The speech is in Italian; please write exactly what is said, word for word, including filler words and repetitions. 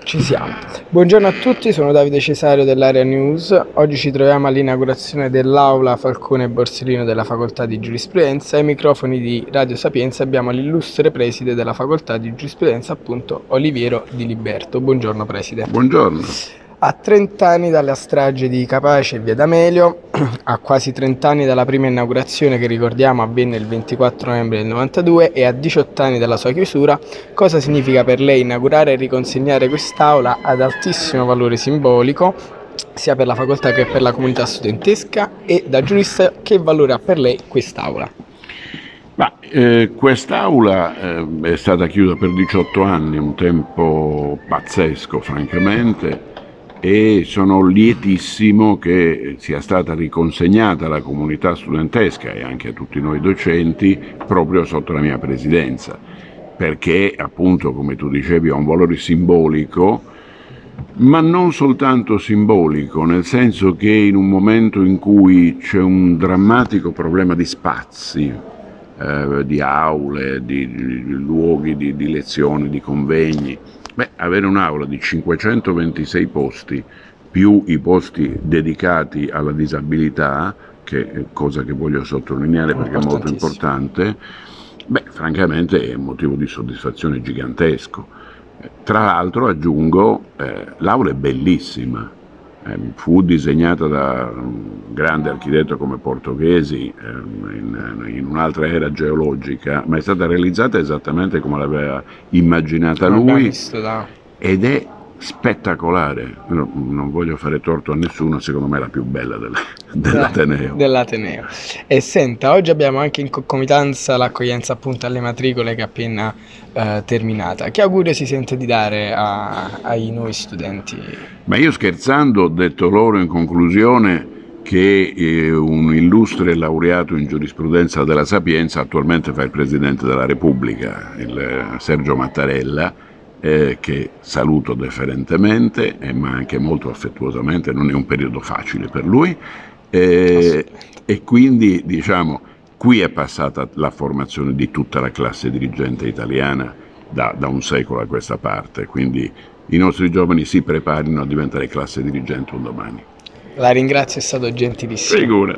Ci siamo. Buongiorno a tutti, sono Davide Cesario dell'Area News. Oggi ci troviamo all'inaugurazione dell'aula Falcone e Borsellino della Facoltà di Giurisprudenza. Ai microfoni di Radio Sapienza abbiamo l'illustre preside della Facoltà di Giurisprudenza, appunto Oliviero Di Liberto. Buongiorno preside. Buongiorno. A trenta anni dalla strage di Capaci e Via D'Amelio, a quasi trenta anni dalla prima inaugurazione che ricordiamo avvenne il ventiquattro novembre del novantadue e a diciotto anni dalla sua chiusura, cosa significa per lei inaugurare e riconsegnare quest'aula ad altissimo valore simbolico, sia per la facoltà che per la comunità studentesca, e da giurista che valore ha per lei quest'aula? Ma, eh, quest'aula eh, è stata chiusa per diciotto anni, un tempo pazzesco francamente, e sono lietissimo che sia stata riconsegnata alla comunità studentesca e anche a tutti noi docenti proprio sotto la mia presidenza, perché appunto, come tu dicevi, ha un valore simbolico, ma non soltanto simbolico, nel senso che in un momento in cui c'è un drammatico problema di spazi, eh, di aule, di, di, di luoghi di, di lezione, di convegni, beh, avere un'aula di cinquecentoventisei posti più i posti dedicati alla disabilità, che è cosa che voglio sottolineare perché è molto importante, beh, francamente è un motivo di soddisfazione gigantesco. Tra l'altro aggiungo, eh, l'aula è bellissima, eh, fu disegnata da un grande architetto come Portoghesi eh, in, in un'altra era geologica, ma è stata realizzata esattamente come l'aveva immaginata lui ed è spettacolare. No, non voglio fare torto a nessuno, secondo me è la più bella del, dell'Ateneo. dell'Ateneo. E senta, oggi abbiamo anche in concomitanza l'accoglienza appunto alle matricole che è appena eh, terminata. Che augurio si sente di dare a, ai nuovi studenti? Ma io scherzando ho detto loro in conclusione che eh, un illustre laureato in giurisprudenza della Sapienza attualmente fa il Presidente della Repubblica, il eh, Sergio Mattarella, Eh, che saluto deferentemente, eh, ma anche molto affettuosamente. Non è un periodo facile per lui, eh, e quindi diciamo qui è passata la formazione di tutta la classe dirigente italiana da, da un secolo a questa parte, quindi i nostri giovani si preparino a diventare classe dirigente un domani. La ringrazio, è stato gentilissimo. Figura.